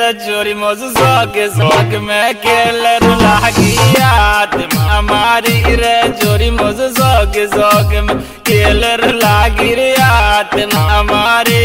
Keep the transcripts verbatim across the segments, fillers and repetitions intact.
चोरी मोज सोग सोग में केलर लागी आत्मा हमारी रे चोरी मोज सोग सोग में केलर लागी रे आत्मा हमारी।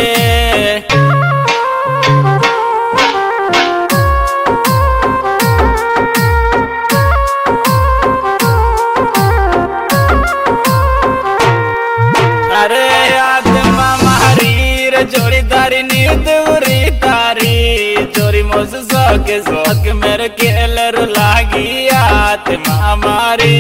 अरे आत्मा हमारी रे चोरी तारी नींद उरी तारी चोरी मोज सोग सोग मेरे केलर लागी आत्मा हमारी।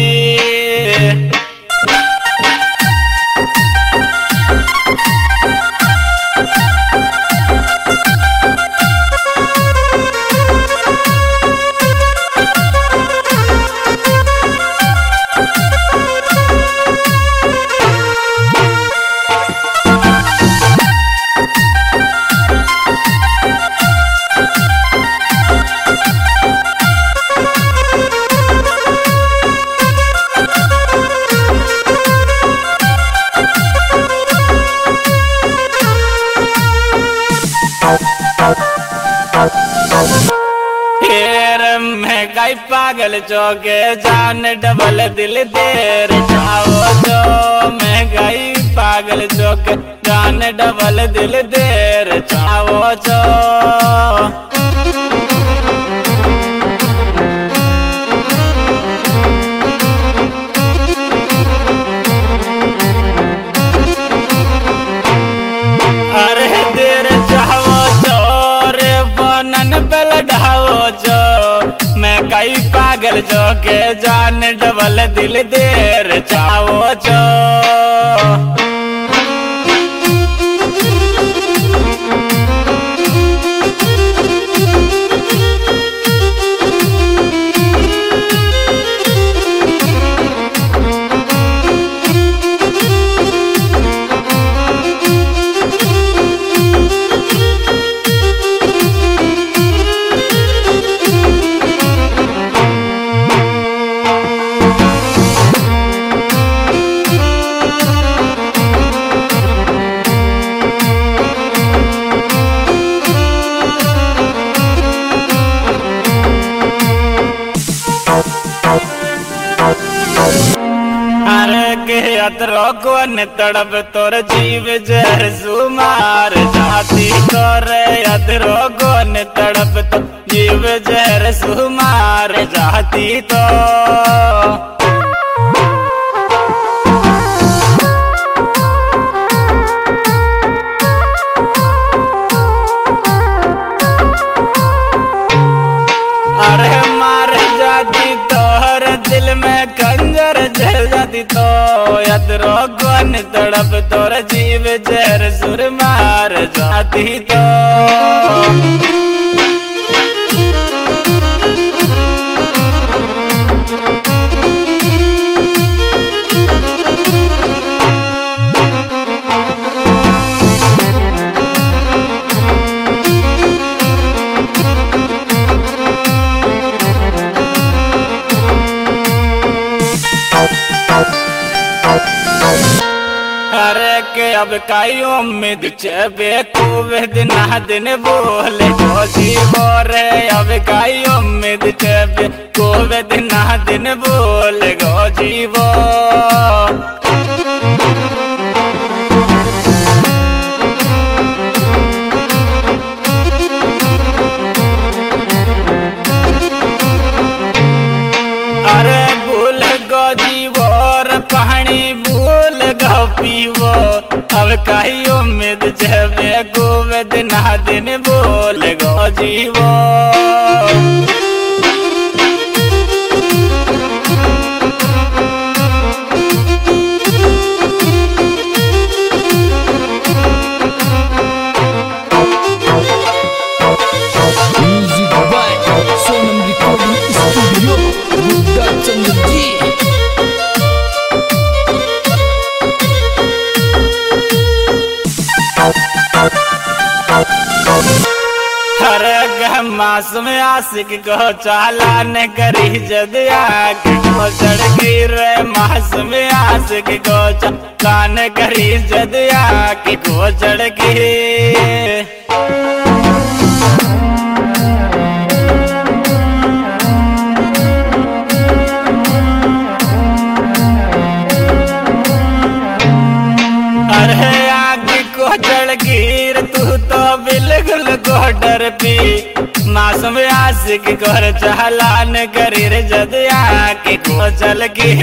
फिर महंगाई पागल चौके जान डबल दिल देर जाओ जो महंगाई पागल चौके जान डबल दिल देर जाओ जो। अरे देर जाओ जो रे बनन बेल ढाओ जो मैं कई पागल जो के जान डबल दिल देर जाओ जो। अरे के अतरो को न तड़प तोर जीव जहर सुमार जाती तोरे अतरो को न तड़प तो जीव जहर सुमार जाती तो। अरे मार जाती तोहर दिल में कंजर जल जाती तो यदरो गन तड़प तोर जीव जहर सुर मार जाती तो। अरे के अब काई उम्मीद चबे कुवे दिन दिन बोले को जीवो रे अब काई उम्मीद चबे कुवे दिन दिन बोले को जीवो। अरे भूल गो जीवो रे पानी भूल गो पीवो अब काई उम्मीद जबे गोवे दिन दिन बोल गो जीवो। Music by Sonam recording studio Buddha Chandra ji. हर मास में आशिक को चालान करी जदिया को चढ़ गिरे मास में आशिक को चालान करी जदिया को चढ़ गिरे। बर्फी मासूम आशिक कर चालान करी रे जदिया के को चल के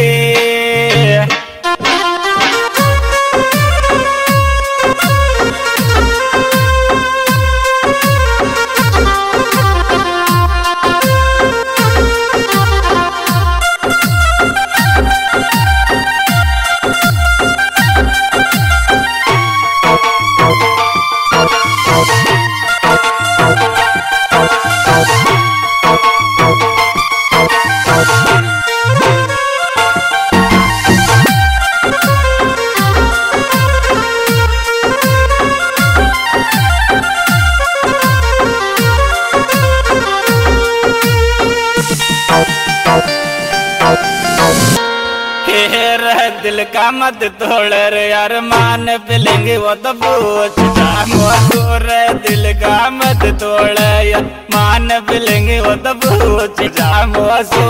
दिल का मत तोड़ रे यार मान पिलेंगे वो तो पूछ मोर दिल का मत तोड़ यार मान पिलेंगे वो तो पूछ जामो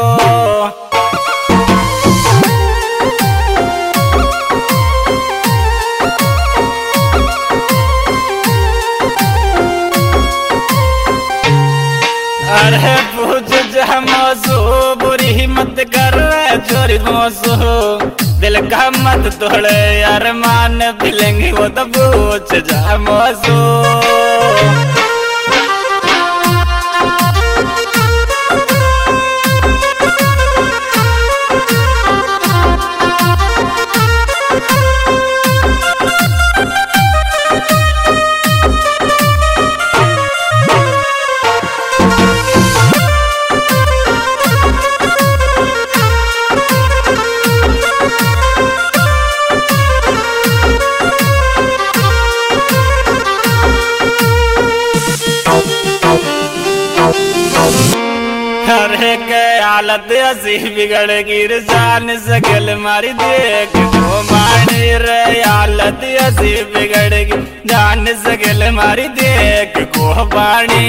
अरे पूछ जामो बुरी मत कर चोरी मोसो दिल का मत तोड़े यार मान पिलेंगे वो तो पूछ जा मोसो अरे के हालत ऐसी बिगड़ गिर जान सकल मारी देख को मानी रे हालत ऐसी बिगड़ गिर जान सकल मारी देख को पानी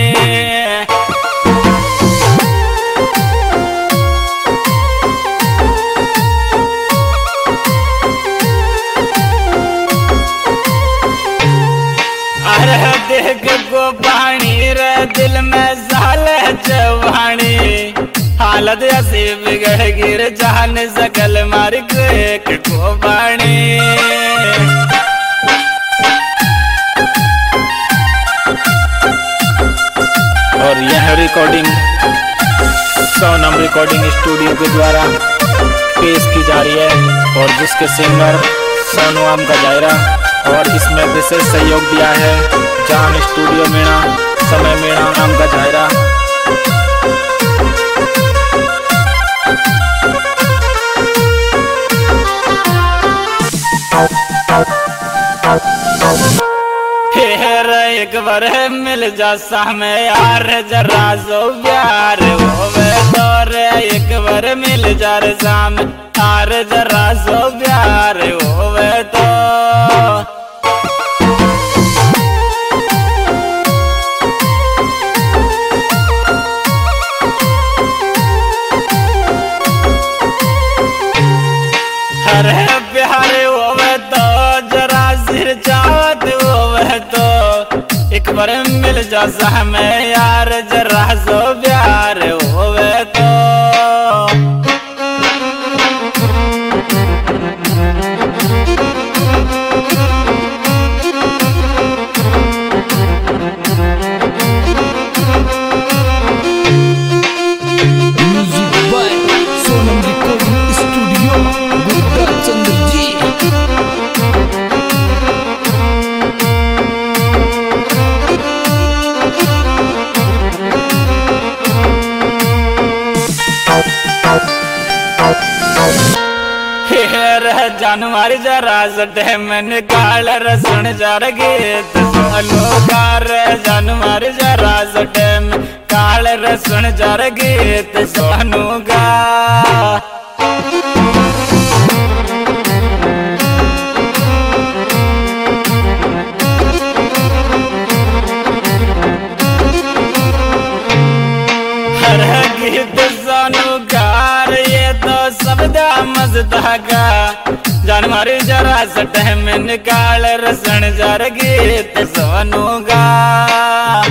अरे देख को पानी रे दिल में साल जवानी हालत ऐसी बिगड़ गिर जान सकल मार एक को पानी और यह रिकॉर्डिंग सोनम रिकॉर्डिंग स्टूडियो के द्वारा पेश की जा रही है और जिसके सिंगर सोनू आम का जायरा और इसमें विशेष सहयोग दिया है जान स्टूडियो मीणा समय मीणा नाम का जायरा। एक बार मिल जा सामे यार जरा सो प्यार होवे तो रे एक बार मिल जा रे सामे यार जरा सो प्यार होवे तो अरे प्यारे होवे तो जरा सिर चाहत होवे तो एक बार मिल जा सामे यार जरा सो प्यार होवे तो जानवर जरा सटे में निकाल रसन जार गीत सोनो कार जानवर जरा सटे में काल रसन जार गीत सोनू गा गीत सोनू कार ये तो सबदा मजदा का जानवर जरा सटे में निकाल रसन जार गीत सोनू गा।